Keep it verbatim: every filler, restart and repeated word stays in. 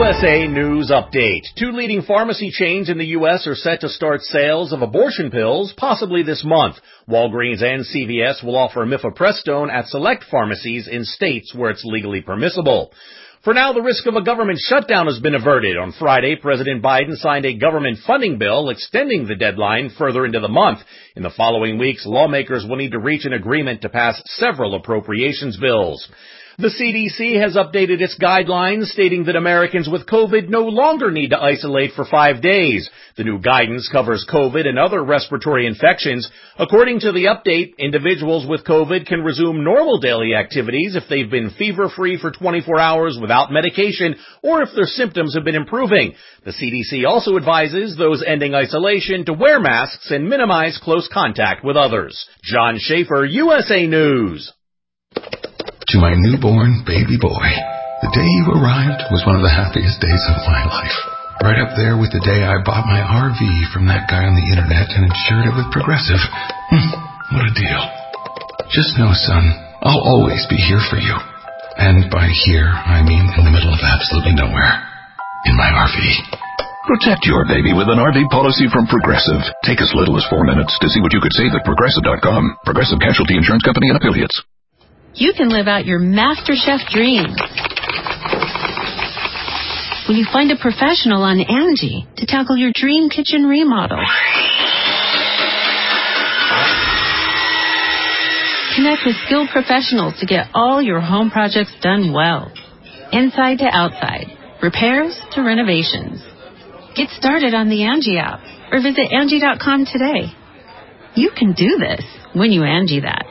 S A News Update. Two leading pharmacy chains in the U S are set to start sales of abortion pills possibly this month. Walgreens and C V S will offer mifepristone at select pharmacies in states where it's legally permissible. For now, the risk of a government shutdown has been averted. On Friday, President Biden signed a government funding bill extending the deadline further into the month. In the following weeks, lawmakers will need to reach an agreement to pass several appropriations bills. The C D C has updated its guidelines, stating that Americans with COVID no longer need to isolate for five days. The new guidance covers COVID and other respiratory infections. According to the update, individuals with COVID can resume normal daily activities if they've been fever-free for twenty-four hours without medication or if their symptoms have been improving. The C D C also advises those ending isolation to wear masks and minimize close contact with others. John Schaefer, U S A News. To my newborn baby boy, the day you arrived was one of the happiest days of my life. Right up there with the day I bought my R V from that guy on the internet and insured it with Progressive. Hmm, what a deal. Just know, son, I'll always be here for you. And by here, I mean in the middle of absolutely nowhere. In my R V. Protect your baby with an R V policy from Progressive. Take as little as four minutes to see what you could save at Progressive dot com. Progressive Casualty Insurance Company and Affiliates. You can live out your MasterChef dreams when you find a professional on Angie to tackle your dream kitchen remodel. Connect with skilled professionals to get all your home projects done well. Inside to outside, repairs to renovations. Get started on the Angie app or visit Angie dot com today. You can do this when you Angie that.